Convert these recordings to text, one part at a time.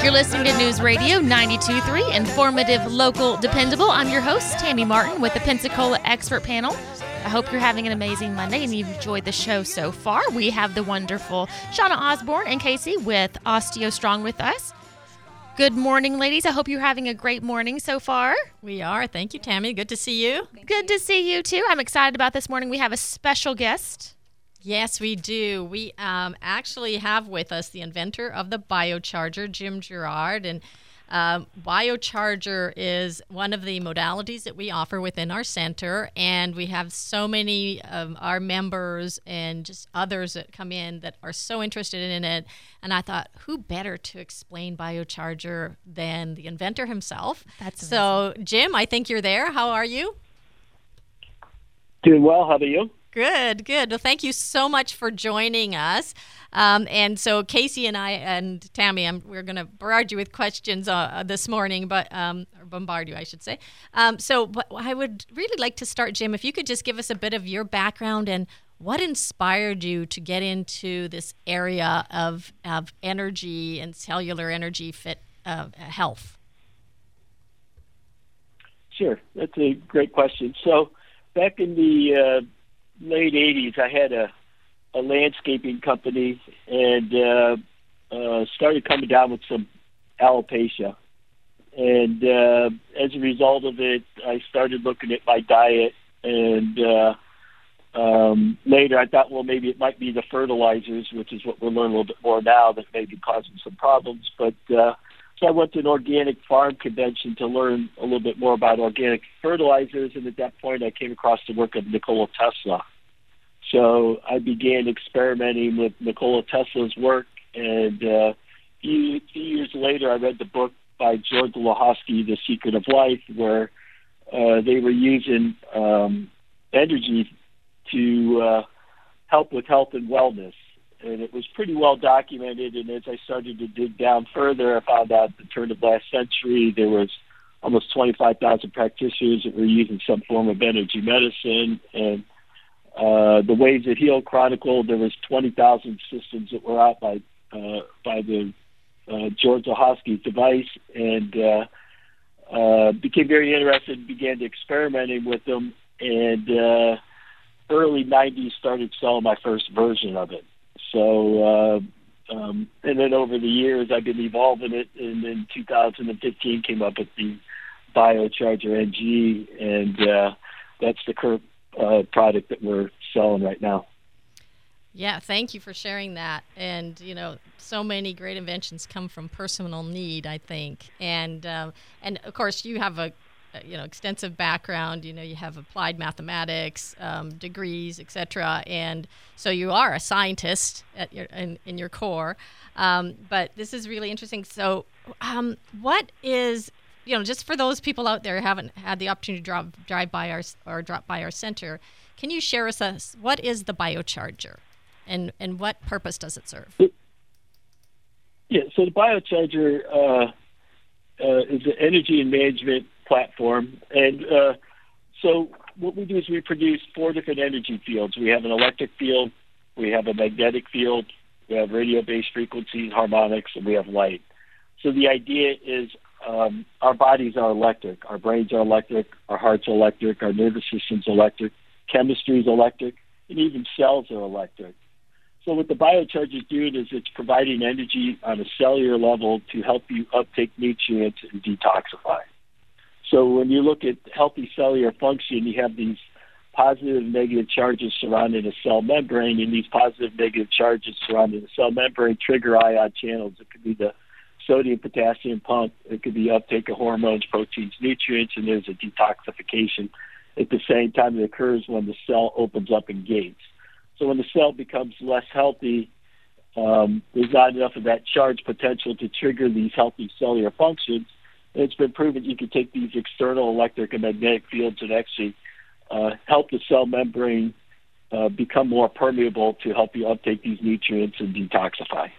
You're listening to News Radio 92.3, informative, local, dependable. I'm your host, Tammy Martin, with the Pensacola Expert Panel. I hope you're having an amazing Monday and you've enjoyed the show so far. We have the wonderful Shauna Osborne and Casey with Osteo Strong with us. Good morning, ladies. I hope you're having a great morning so far. We are. Thank you, Tammy. Good to see you. Good to see you, too. I'm excited about this morning. We have a special guest. Yes, we do. We actually have with us the inventor of the BioCharger, Jim Gerard. And BioCharger is one of the modalities that we offer within our center. And we have so many of our members and just others that come in that are so interested in it. And I thought, who better to explain BioCharger than the inventor himself? That's amazing. So, Jim, I think you're there. How are you? Doing well. How about you? Good. Well, thank you so much for joining us. And so Casey and I and Tammy, we're going to barrage you with questions this morning, or bombard you, I should say. But I would really like to start, Jim, if you could just give us a bit of your background and what inspired you to get into this area of energy and cellular energy fit health. Sure. That's a great question. So back in the late 80s, I had a landscaping company and started coming down with some alopecia. And as a result of it, I started looking at my diet. And later I thought, well, maybe it might be the fertilizers, which is what we're learning a little bit more now, that may be causing some problems. But so I went to an organic farm convention to learn a little bit more about organic fertilizers, and at that point I came across the work of Nikola Tesla. So I began experimenting with Nikola Tesla's work, and a few years later I read the book by George Lahosky, The Secret of Life, where they were using energy to help with health and wellness. And it was pretty well documented, and as I started to dig down further, I found out at the turn of last century there was almost 25,000 practitioners that were using some form of energy medicine. And the Ways That Heal Chronicle, there was 20,000 systems that were out by the George Lahosky's device, and became very interested and began experimenting with them, and early 90s started selling my first version of it. So, and then over the years, I've been evolving it, and in 2015 came up with the BioCharger NG, and that's the current product that we're selling right now. Yeah, thank you for sharing that. And, so many great inventions come from personal need, I think. And of course, you have a extensive background. You have applied mathematics degrees, etc. And so you are a scientist in your core. But this is really interesting. So, what is just for those people out there who haven't had the opportunity to drop by our center, can you share with us what is the BioCharger, and what purpose does it serve? Yeah. So the BioCharger is an energy and management platform, and so what we do is we produce 4 different energy fields. We have an electric field, we have a magnetic field, we have radio-based frequencies, harmonics, and we have light. So the idea is our bodies are electric, our brains are electric, our hearts are electric, our nervous system's electric, chemistry is electric, and even cells are electric. So what the BioCharger is doing is it's providing energy on a cellular level to help you uptake nutrients and detoxify. So when you look at healthy cellular function, you have these positive and negative charges surrounding a cell membrane, and these positive and negative charges surrounding the cell membrane trigger ion channels. It could be the sodium-potassium pump. It could be uptake of hormones, proteins, nutrients, and there's a detoxification at the same time that occurs when the cell opens up and gates. So when the cell becomes less healthy, there's not enough of that charge potential to trigger these healthy cellular functions. And it's been proven you can take these external electric and magnetic fields and actually help the cell membrane become more permeable to help you uptake these nutrients and detoxify.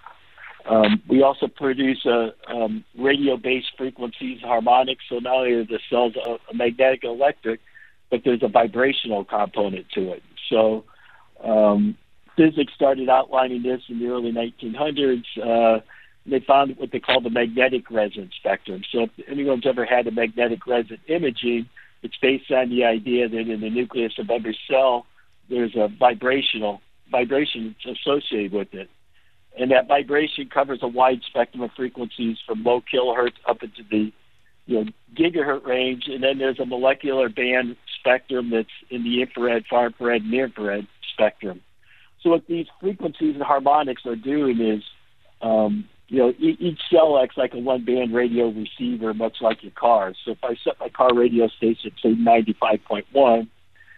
We also produce radio-based frequencies, harmonics, so not only are the cells a magnetic and electric, but there's a vibrational component to it. So physics started outlining this in the early 1900s. They found what they call the magnetic resonance spectrum. So if anyone's ever had a magnetic resonance imaging, it's based on the idea that in the nucleus of every cell, there's a vibration associated with it. And that vibration covers a wide spectrum of frequencies from low kilohertz up into the gigahertz range. And then there's a molecular band spectrum that's in the infrared, far infrared, near infrared spectrum. So what these frequencies and harmonics are doing is, each cell acts like a one-band radio receiver, much like your car. So if I set my car radio station at, say, 95.1,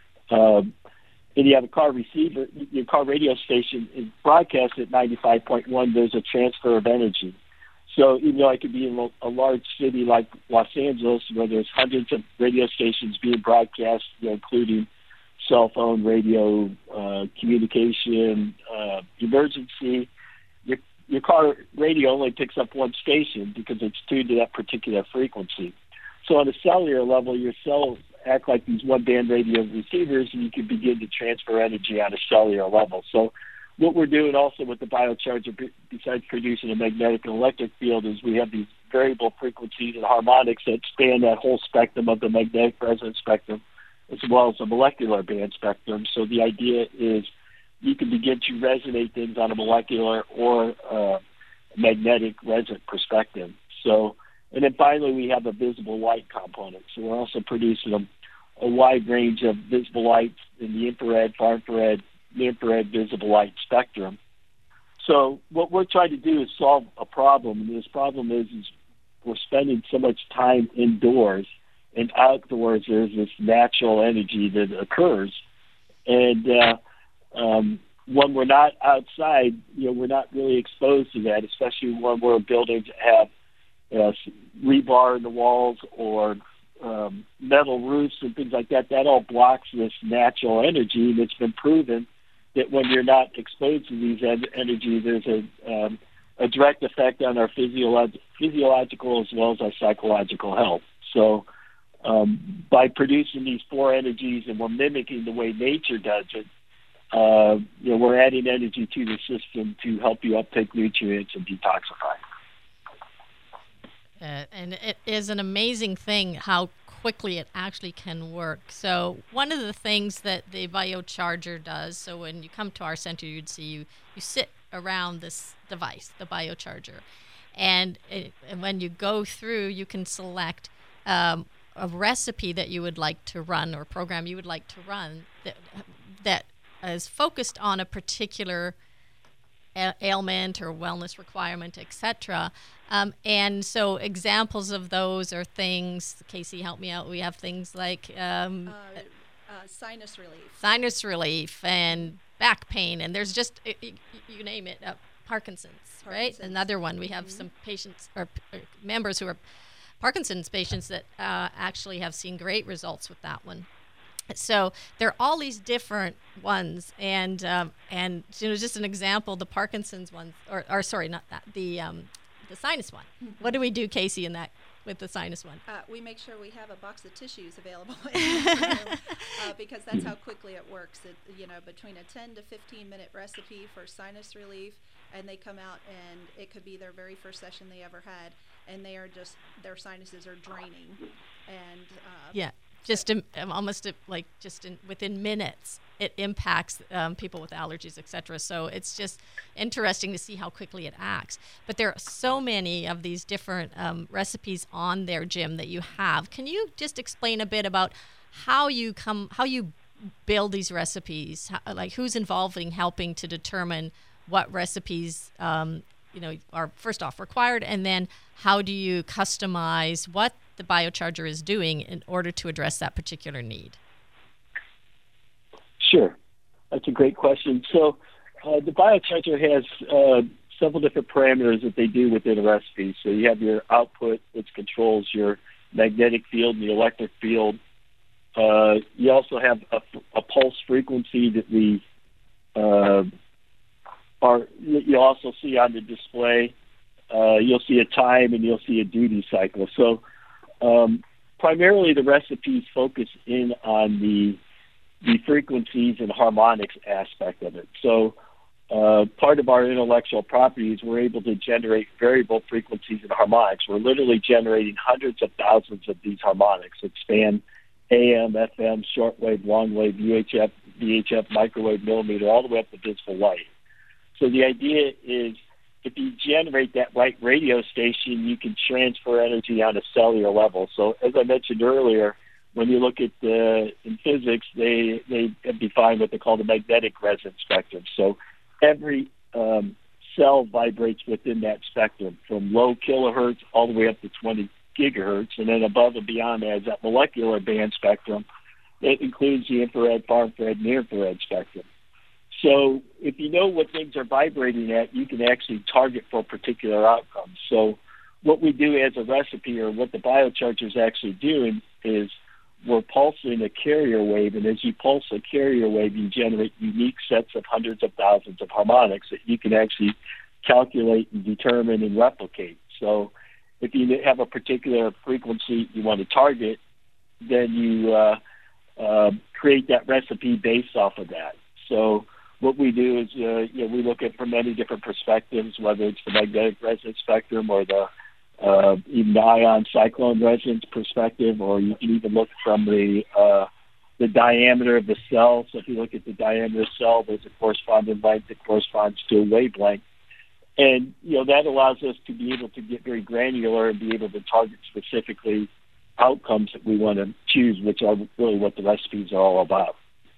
and you have a car receiver, your car radio station is broadcast at 95.1, there's a transfer of energy. So even though I could be in a large city like Los Angeles, where there's hundreds of radio stations being broadcast, including cell phone, radio, communication, emergency, your car radio only picks up one station because it's tuned to that particular frequency. So on a cellular level, your cells act like these one-band radio receivers, and you can begin to transfer energy on a cellular level. So what we're doing also with the biocharger, besides producing a magnetic and electric field, is we have these variable frequencies and harmonics that span that whole spectrum of the magnetic resonance spectrum, as well as the molecular band spectrum. So the idea is you can begin to resonate things on a molecular or magnetic resonant perspective. So, and then finally, we have a visible light component. So we're also producing a wide range of visible lights in the infrared, far infrared, near-infrared visible light spectrum. So what we're trying to do is solve a problem, and this problem is we're spending so much time indoors, and outdoors there's this natural energy that occurs. And when we're not outside, we're not really exposed to that, especially when we're buildings that have rebar in the walls or metal roofs and things like that. That all blocks this natural energy, and it's been proven that when you're not exposed to these energy, there's a direct effect on our physiological as well as our psychological health. So by producing these four energies and we're mimicking the way nature does it, we're adding energy to the system to help you uptake nutrients and detoxify. And it is an amazing thing how quickly it actually can work. So one of the things that the biocharger does, so when you come to our center, you'd see you sit around this device, the biocharger, and when you go through, you can select a recipe that you would like to run or program you would like to run that is focused on a particular ailment or wellness requirement, etc. And so examples of those are things, Casey, help me out. We have things like sinus relief and back pain, and there's just, you name it, Parkinson's, right? Another one. We have some patients or members who are Parkinson's patients that actually have seen great results with that one. So there are all these different ones, and just an example, the Parkinson's one, or sorry, not that, the sinus one. Mm-hmm. What do we do, Casey, in that with the sinus one? We make sure we have a box of tissues available in the room, because that's how quickly it works. Between a 10 to 15 minute recipe for sinus relief, and they come out and it could be their very first session they ever had, and they are just, their sinuses are draining, and within minutes, it impacts people with allergies, etc. So it's just interesting to see how quickly it acts. But there are so many of these different recipes on there, Jim, that you have. Can you just explain a bit about how you build these recipes? Like who's involved in helping to determine what recipes are first off required, and then how do you customize what the biocharger is doing in order to address that particular need? Sure. That's a great question. So the biocharger has several different parameters that they do within a recipe. So you have your output, which controls your magnetic field and the electric field. You also have a pulse frequency that you'll also see on the display. You'll see a time and you'll see a duty cycle. So primarily the recipes focus in on the frequencies and harmonics aspect of it. So part of our intellectual property is we're able to generate variable frequencies and harmonics. We're literally generating hundreds of thousands of these harmonics that span AM, FM, shortwave, longwave, UHF, VHF, microwave, millimeter, all the way up to visible light. So the idea is if you generate that right radio station, you can transfer energy on a cellular level. So as I mentioned earlier, when you look at in physics, they have defined what they call the magnetic resonance spectrum. So every cell vibrates within that spectrum from low kilohertz all the way up to 20 gigahertz. And then above and beyond that is that molecular band spectrum. It includes the infrared, far infrared, and near infrared spectrum. So if you know what things are vibrating at, you can actually target for particular outcomes. So what we do as a recipe, or what the biocharger is actually doing, is we're pulsing a carrier wave, and as you pulse a carrier wave, you generate unique sets of hundreds of thousands of harmonics that you can actually calculate and determine and replicate. So if you have a particular frequency you want to target, then you create that recipe based off of that. So what we do is we look at from many different perspectives, whether it's the magnetic resonance spectrum or the even the ion cyclone resonance perspective, or you can even look from the diameter of the cell. So if you look at the diameter of the cell, there's a corresponding length that corresponds to a wavelength. And, that allows us to be able to get very granular and be able to target specifically outcomes that we want to choose, which are really what the recipes are all about.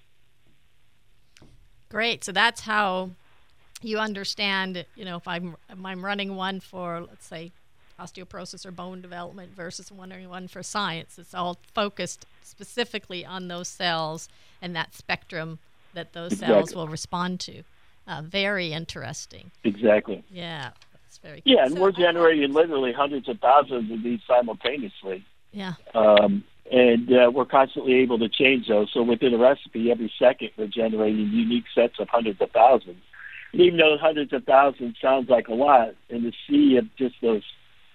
Great. So that's how you understand, if I'm running one for, let's say, osteoporosis or bone development versus one for science. It's all focused specifically on those cells and that spectrum that those cells will respond to. Very interesting. Exactly. Yeah, that's very cool. Yeah, and we're generating literally hundreds of thousands of these simultaneously. Yeah. And we're constantly able to change those. So within a recipe, every second we're generating unique sets of hundreds of thousands. And even though hundreds of thousands sounds like a lot, in the sea of just those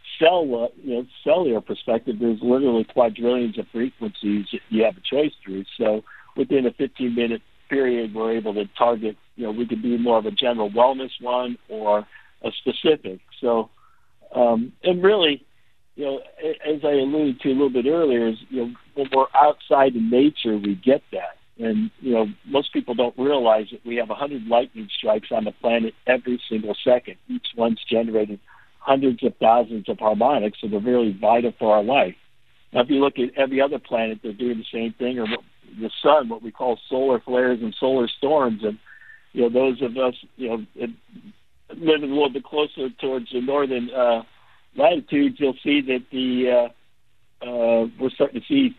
cellular perspective, there's literally quadrillions of frequencies that you have a choice through. So within a 15-minute period, we're able to target, we could be more of a general wellness one or a specific. So, and really, as I alluded to a little bit earlier, is, when we're outside in nature, we get that. And, most people don't realize that we have 100 lightning strikes on the planet every single second. Each one's generating hundreds of thousands of harmonics that are really vital for our life. Now, if you look at every other planet, they're doing the same thing, or the sun, what we call solar flares and solar storms. And, those of us, living a little bit closer towards the northern latitudes, you'll see that we're starting to see,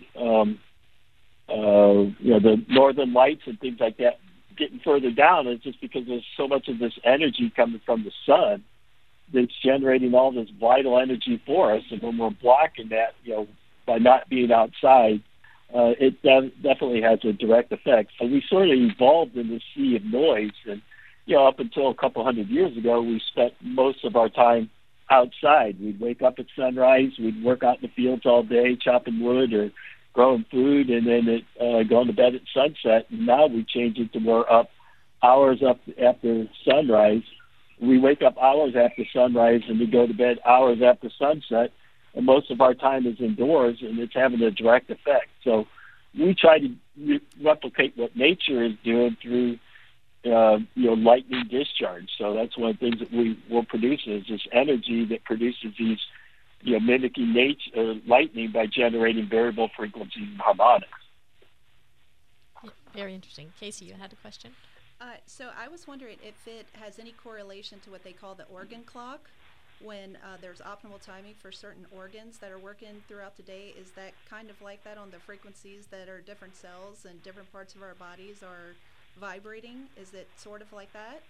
the northern lights and things like that getting further down. It's just because there's so much of this energy coming from the sun that's generating all this vital energy for us. And when we're blocking that, by not being outside, it definitely has a direct effect. So we sort of evolved in this sea of noise. And, up until a couple hundred years ago, we spent most of our time outside. We'd wake up at sunrise, we'd work out in the fields all day, chopping wood or growing food, and then going to bed at sunset. And now we change it to we're up hours up after sunrise. We wake up hours after sunrise, and we go to bed hours after sunset. And most of our time is indoors, and it's having a direct effect. So we try to replicate what nature is doing through, lightning discharge. So that's one of the things that we will produce is this energy that produces these, mimicking nature, lightning by generating variable frequencies and harmonics. Very interesting. Casey, you had a question? So I was wondering if it has any correlation to what they call the organ clock, when there's optimal timing for certain organs that are working throughout the day. Is that kind of like that on the frequencies that are different cells and different parts of our bodies are vibrating? Is it sort of like that?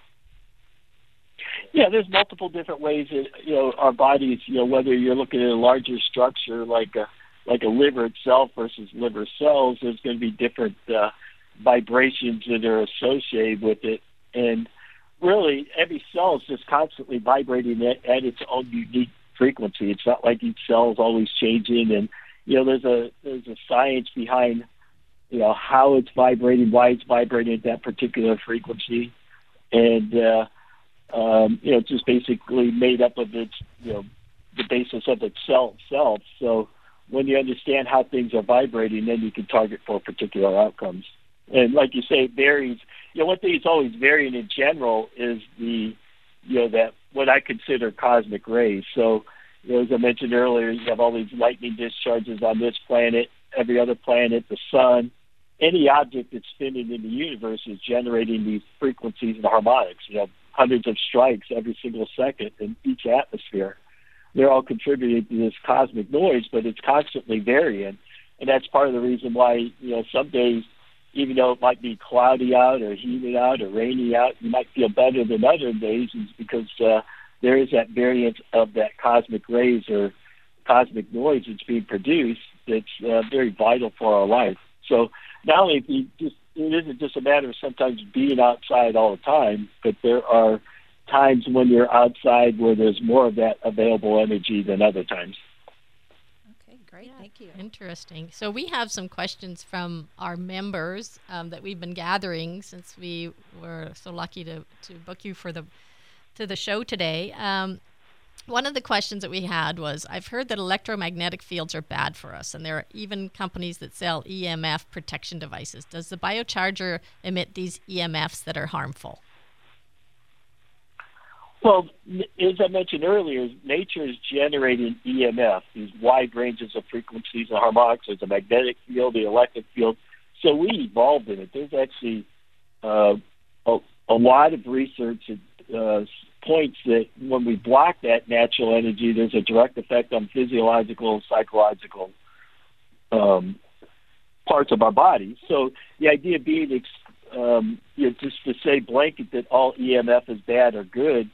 Yeah, there's multiple different ways that, our bodies, whether you're looking at a larger structure like a liver itself versus liver cells, there's going to be different vibrations that are associated with it. And really, every cell is just constantly vibrating at its own unique frequency. It's not like each cell is always changing. And, there's a science behind, how it's vibrating, why it's vibrating at that particular frequency. and it's just basically made up of its, the basis of itself. So when you understand how things are vibrating, then you can target for particular outcomes. And like you say, it varies. One thing that's always varying in general is that what I consider cosmic rays. So, as I mentioned earlier, you have all these lightning discharges on this planet, every other planet, the sun. Any object that's spinning in the universe is generating these frequencies and harmonics. You have hundreds of strikes every single second in each atmosphere. They're all contributing to this cosmic noise, but it's constantly varying. And that's part of the reason why, some days, even though it might be cloudy out or humid out or rainy out, you might feel better than other days, is because there is that variance of that cosmic rays or cosmic noise that's being produced that's very vital for our life. So not only it isn't just a matter of sometimes being outside all the time, but there are times when you're outside where there's more of that available energy than other times. Okay, great. Thank you. Interesting. So we have some questions from our members that we've been gathering since we were so lucky to book you for the show today. One of the questions that we had was, I've heard that electromagnetic fields are bad for us, and there are even companies that sell EMF protection devices. Does the biocharger emit these EMFs that are harmful? Well, as I mentioned earlier, nature is generating EMF, these wide ranges of frequencies and harmonics. There's a magnetic field, the electric field. So we evolved in it. There's actually a lot of research that points that when we block that natural energy, there's a direct effect on physiological, psychological parts of our body. So the idea being, just to say blanket that all EMF is bad or good,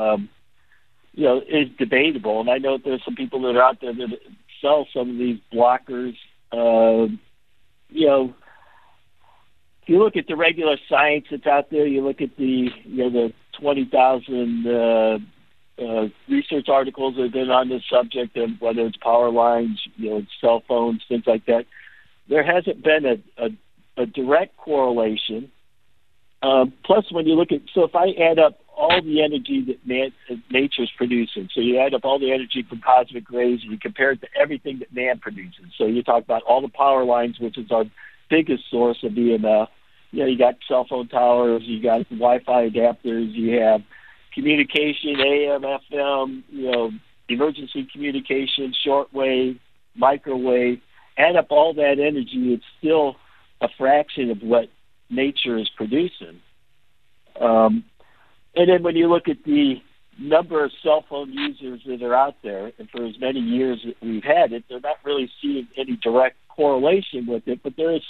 is debatable. And I know there's some people that are out there that sell some of these blockers. If you look at the regular science that's out there, you look at the 20,000 research articles that have been on this subject, of whether it's power lines, cell phones, things like that. There hasn't been a direct correlation. Plus, when you look at, so if I add up all the energy that nature's producing, so you add up all the energy from cosmic rays, and you compare it to everything that man produces. So you talk about all the power lines, which is our biggest source of EMF. You got cell phone towers, you got Wi-Fi adapters, you have communication, AM, FM, emergency communication, shortwave, microwave. Add up all that energy, it's still a fraction of what nature is producing. And then when you look at the number of cell phone users that are out there, and for as many years that we've had it, they're not really seeing any direct correlation with it, but there is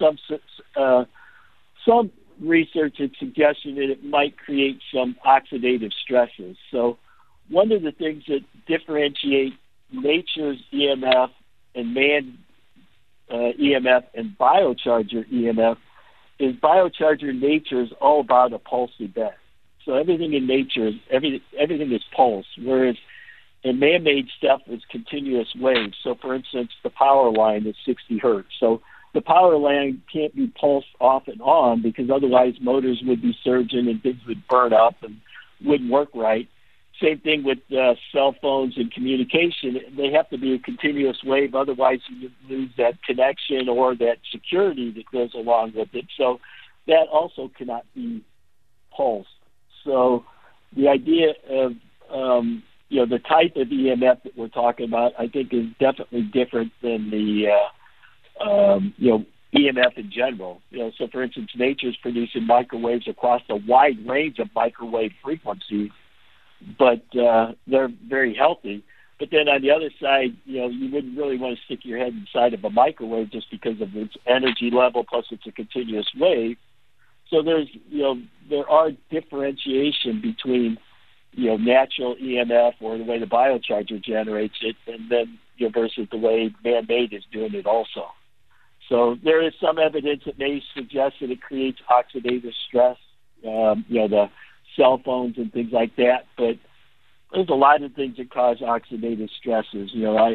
some research and suggestion that it might create some oxidative stresses. So one of the things that differentiate nature's EMF and man EMF and biocharger EMF is biocharger nature is all about a pulse event. So everything in nature, everything is pulse, whereas in man-made stuff is continuous waves. So, for instance, the power line is 60 hertz. So the power line can't be pulsed off and on because otherwise motors would be surging and things would burn up and wouldn't work right. Same thing with cell phones and communication. They have to be a continuous wave, otherwise you lose that connection or that security that goes along with it. So that also cannot be pulsed. So the idea of, the type of EMF that we're talking about, I think is definitely different than the, EMF in general. So for instance, nature's producing microwaves across a wide range of microwave frequencies, but they're very healthy. But then on the other side, you wouldn't really want to stick your head inside of a microwave just because of its energy level, plus it's a continuous wave. So there are differentiation between, natural EMF or the way the biocharger generates it, and then versus the way man-made is doing it also. So there is some evidence that may suggest that it creates oxidative stress, the cell phones and things like that. But there's a lot of things that cause oxidative stresses.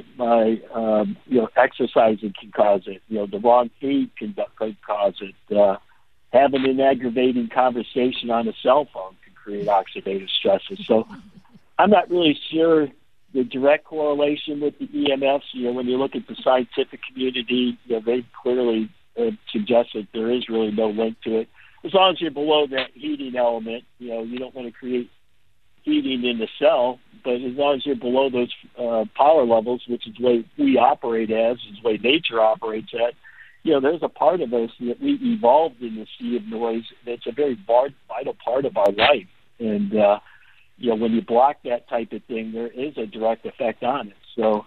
Exercising can cause it. The wrong food can cause it. Having an aggravating conversation on a cell phone can create oxidative stresses. So I'm not really sure the direct correlation with the EMFs. When you look at the scientific community, they clearly suggest that there is really no link to it. As long as you're below that heating element, you don't want to create heating in the cell, but as long as you're below those power levels, which is the way we operate is the way nature operates at, there's a part of us that we evolved in the sea of noise that's a very vital part of our life. And, when you block that type of thing, there is a direct effect on it. So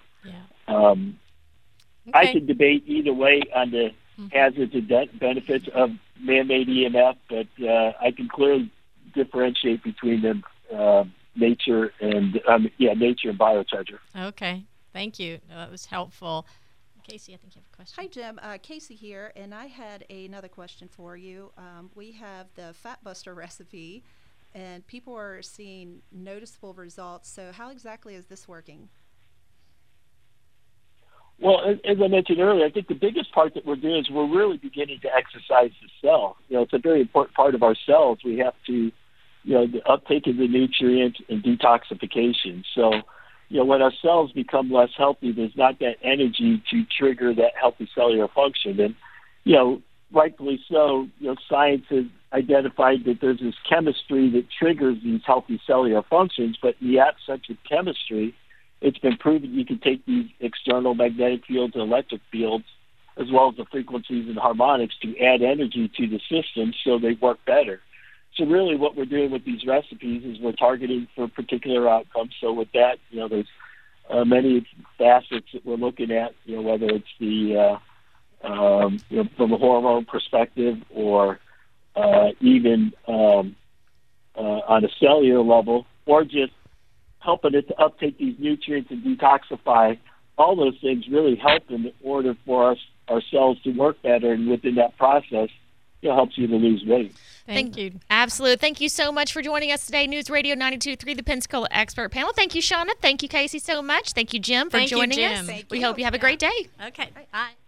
I could debate either way on the hazards and benefits of man-made EMF, but I can clearly differentiate between them, nature and biocharger. Okay, thank you. That was helpful. Casey, I think you have a question. Hi, Jim. Casey here, and I had another question for you. We have the Fat Buster recipe, and people are seeing noticeable results. So how exactly is this working? Well, as I mentioned earlier, I think the biggest part that we're doing is we're really beginning to exercise the cell. It's a very important part of our cells. We have to, the uptake of the nutrients and detoxification. So, when our cells become less healthy, there's not that energy to trigger that healthy cellular function. And, rightfully so, science has identified that there's this chemistry that triggers these healthy cellular functions, but in the absence of chemistry, it's been proven you can take these external magnetic fields and electric fields, as well as the frequencies and harmonics, to add energy to the system so they work better. So really what we're doing with these recipes is we're targeting for particular outcomes. So with that, there's many facets that we're looking at, whether it's the, from a hormone perspective or even on a cellular level, or just helping it to uptake these nutrients and detoxify. All those things really help in order for our cells to work better, and within that process, it helps you to lose weight. Thank you. Absolutely. Thank you so much for joining us today. News Radio 92.3, the Pensacola Expert Panel. Thank you, Shauna. Thank you, Casey, so much. Thank you, Jim, for joining us. Thank We you. hope you have a great day. Okay. Bye.